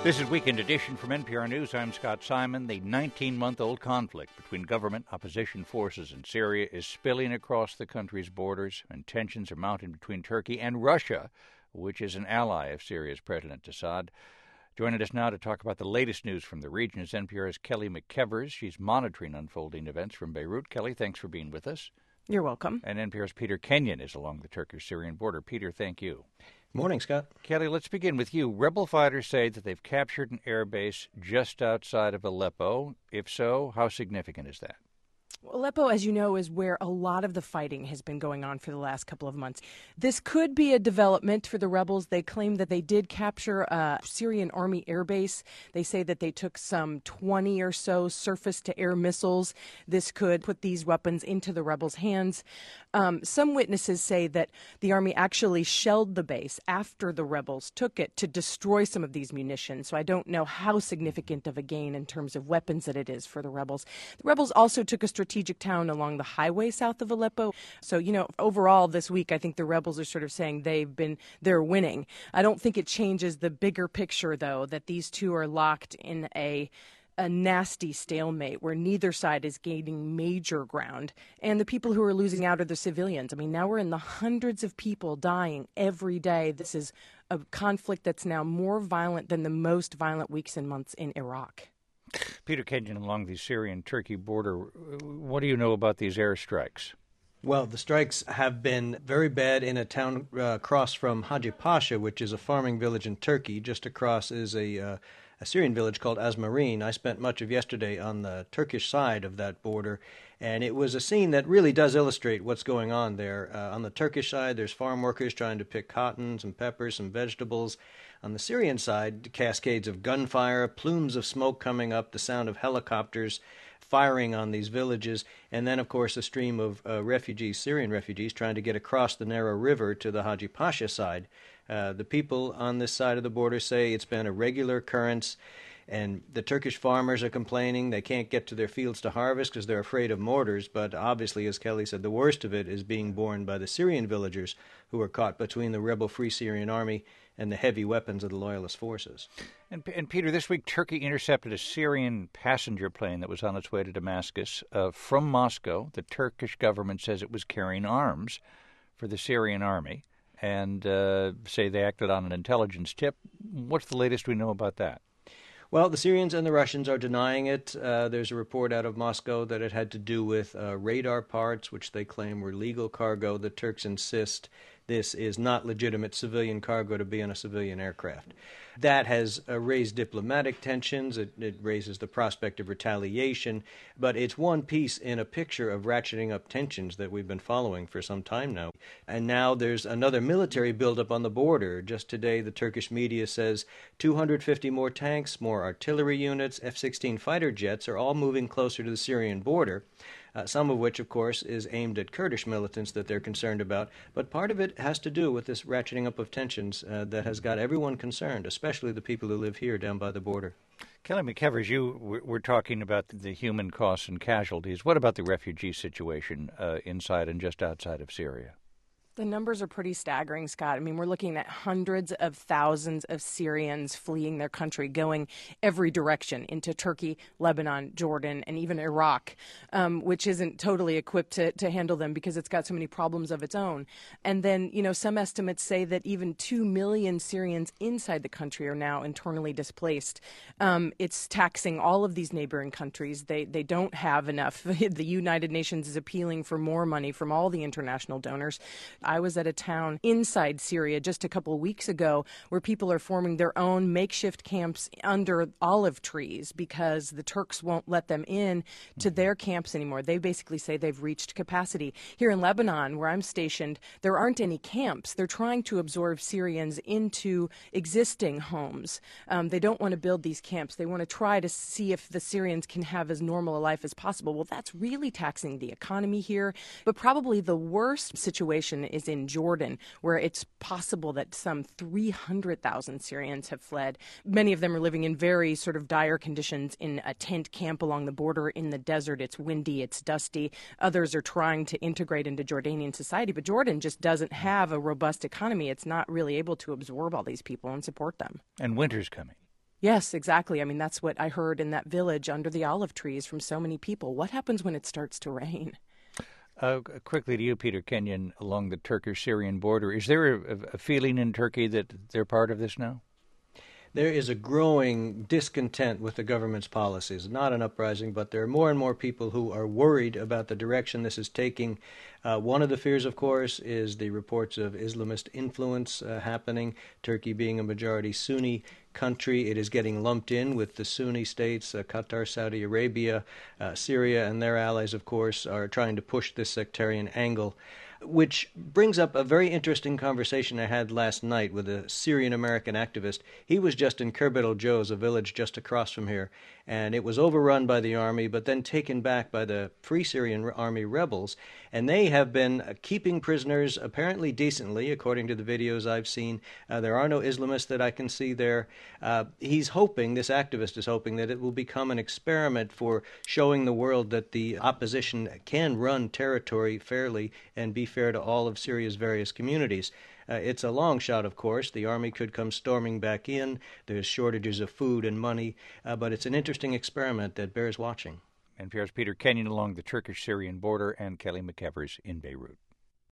This is Weekend Edition from NPR News. I'm Scott Simon. The 19-month-old conflict between government opposition forces in Syria is spilling across the country's borders, and tensions are mounting between Turkey and Russia, which is an ally of Syria's President Assad. Joining us now to talk about the latest news from the region is NPR's Kelly McEvers. She's monitoring unfolding events from Beirut. Kelly, thanks for being with us. You're welcome. And NPR's Peter Kenyon is along the Turkish-Syrian border. Peter, thank you. Morning, Scott. Kelly, let's begin with you. Rebel fighters say that they've captured an airbase just outside of Aleppo. If so, how significant is that? Aleppo, as you know, is where a lot of the fighting has been going on for the last couple of months. This could be a development for the rebels. They claim that they did capture a Syrian army airbase. They say that they took some 20 or so surface-to-air missiles. This could put these weapons into the rebels' hands. Some witnesses say that the army actually shelled the base after the rebels took it to destroy some of these munitions. So I don't know how significant of a gain in terms of weapons that it is for the rebels. The rebels also took a strategic town along the highway south of Aleppo. So, overall this week, I think the rebels are sort of saying they're winning. I don't think it changes the bigger picture, though, that these two are locked in a nasty stalemate where neither side is gaining major ground. And the people who are losing out are the civilians. I mean, now we're in the hundreds of people dying every day. This is a conflict that's now more violent than the most violent weeks and months in Iraq. Peter Kenyon, along the Syrian-Turkey border, what do you know about these airstrikes? Well, the strikes have been very bad in a town across from Haji Pasha, which is a farming village in Turkey. Just across is a Syrian village called Azmarin. I spent much of yesterday on the Turkish side of that border, and it was a scene that really does illustrate what's going on there. On the Turkish side, there's farm workers trying to pick cotton, some peppers, some vegetables. On the Syrian side, cascades of gunfire, plumes of smoke coming up, the sound of helicopters firing on these villages, and then, of course, a stream of Syrian refugees, trying to get across the narrow river to the Haji Pasha side. The people on this side of the border say it's been a regular occurrence, and the Turkish farmers are complaining they can't get to their fields to harvest because they're afraid of mortars. But obviously, as Kelly said, the worst of it is being borne by the Syrian villagers who are caught between the rebel Free Syrian Army and the heavy weapons of the loyalist forces. And Peter, this week Turkey intercepted a Syrian passenger plane that was on its way to Damascus from Moscow. The Turkish government says it was carrying arms for the Syrian army and say they acted on an intelligence tip. What's the latest we know about that? Well, the Syrians and the Russians are denying it. There's a report out of Moscow that it had to do with radar parts, which they claim were legal cargo. The Turks insist this is not legitimate civilian cargo to be on a civilian aircraft. That has raised diplomatic tensions. It raises the prospect of retaliation, but it's one piece in a picture of ratcheting up tensions that we've been following for some time now. And now there's another military buildup on the border. Just today, the Turkish media says 250 more tanks, more artillery units, F-16 fighter jets are all moving closer to the Syrian border. Some of which, of course, is aimed at Kurdish militants that they're concerned about. But part of it has to do with this ratcheting up of tensions that has got everyone concerned, especially the people who live here down by the border. Kelly McEvers, we're talking about the human costs and casualties. What about the refugee situation inside and just outside of Syria? The numbers are pretty staggering, Scott. I mean, we're looking at hundreds of thousands of Syrians fleeing their country, going every direction into Turkey, Lebanon, Jordan, and even Iraq, which isn't totally equipped to handle them because it's got so many problems of its own. And then, some estimates say that even 2 million Syrians inside the country are now internally displaced. It's taxing all of these neighboring countries. They don't have enough. The United Nations is appealing for more money from all the international donors. I was at a town inside Syria just a couple of weeks ago where people are forming their own makeshift camps under olive trees because the Turks won't let them in to their camps anymore. They basically say they've reached capacity. Here in Lebanon, where I'm stationed, there aren't any camps. They're trying to absorb Syrians into existing homes. They don't want to build these camps. They want to try to see if the Syrians can have as normal a life as possible. Well, that's really taxing the economy here. But probably the worst situation is in Jordan, where it's possible that some 300,000 Syrians have fled. Many of them are living in very sort of dire conditions in a tent camp along the border in the desert. It's windy, it's dusty. Others are trying to integrate into Jordanian society, but Jordan just doesn't have a robust economy. It's not really able to absorb all these people and support them. And winter's coming. Yes, exactly. I mean, that's what I heard in that village under the olive trees from so many people. What happens when it starts to rain? Quickly to you, Peter Kenyon, along the Turkish-Syrian border. Is there a feeling in Turkey that they're part of this now? There is a growing discontent with the government's policies. Not an uprising, but there are more and more people who are worried about the direction this is taking. One of the fears, of course, is the reports of Islamist influence happening. Turkey being a majority Sunni country, it is getting lumped in with the Sunni states. Qatar, Saudi Arabia, Syria, and their allies, of course, are trying to push this sectarian angle. Which brings up a very interesting conversation I had last night with a Syrian-American activist. He was just in Khirbet el-Joz, a village just across from here, and it was overrun by the army, but then taken back by the Free Syrian Army rebels, and they have been keeping prisoners apparently decently, according to the videos I've seen. There are no Islamists that I can see there. He's hoping, this activist is hoping, that it will become an experiment for showing the world that the opposition can run territory fairly and be fair to all of Syria's various communities. It's a long shot, of course. The army could come storming back in. There's shortages of food and money, but it's an interesting experiment that bears watching. NPR's Peter Kenyon along the Turkish-Syrian border and Kelly McEvers in Beirut.